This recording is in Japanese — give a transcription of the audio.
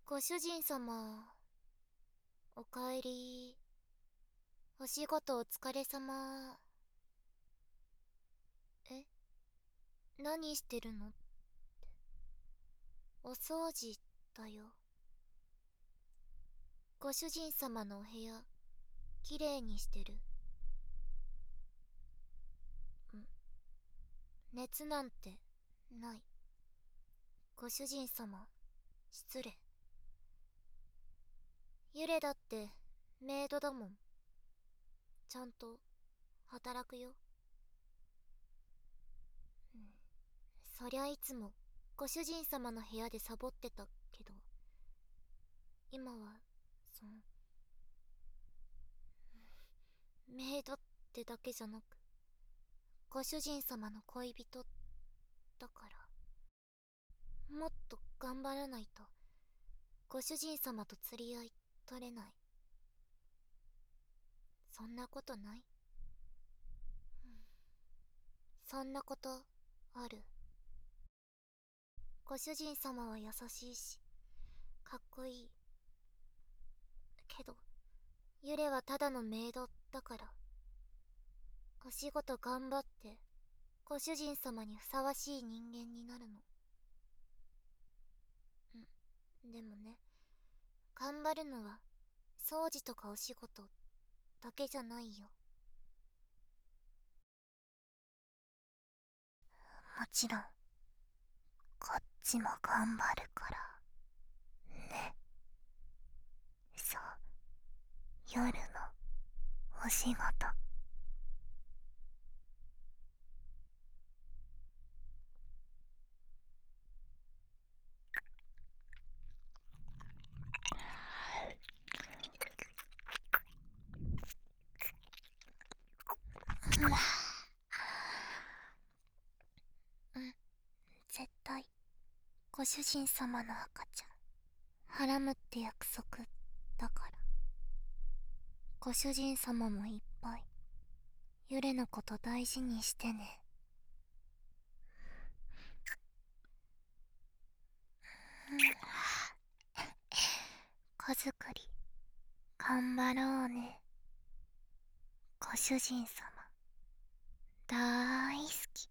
ご主人様、おかえり。お仕事お疲れ様。え、何してるの？お掃除だよ。ご主人様のお部屋、きれいにしてる。熱なんて、ない。ご主人様、失礼。ユレだって、メイドだもん。ちゃんと、働くよ。そりゃいつも、ご主人様の部屋でサボってたけど、今は、その、メイドってだけじゃなく、ご主人様の恋人だから、もっと頑張らないとご主人様と釣り合い取れない。そんなことない？そんなことある？ご主人様は優しいしかっこいいけど、ユレはただのメイドだから、お仕事頑張ってご主人様にふさわしい人間になるの。でもね、頑張るのは掃除とかお仕事だけじゃないよ。もちろんこっちも頑張るからね。そう、夜のお仕事。うん、絶対ご主人様の赤ちゃんはらむって約束だから。ご主人様もいっぱいユレのこと大事にしてね。子作り頑張ろうね。ご主人様大好き。